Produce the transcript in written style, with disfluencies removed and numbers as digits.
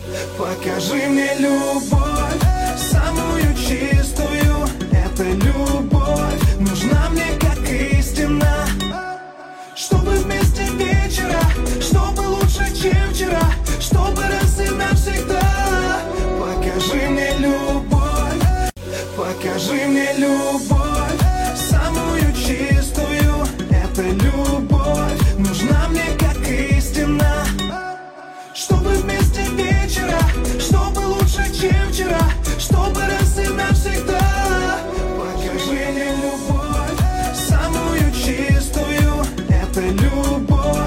Покажи мне любовь, самую чистую. Эта любовь нужна мне как истина. Чтобы вместе вечера, чтобы лучше, чем вчера, чтобы раз и навсегда. Покажи мне любовь, покажи мне любовь, самую чистую. Эта любовь нужна мне как истина. Чтобы вместе вечера, чтобы лучше, чем вчера, чтобы раз и навсегда. Покажи мне любовь, самую чистую. Это любовь.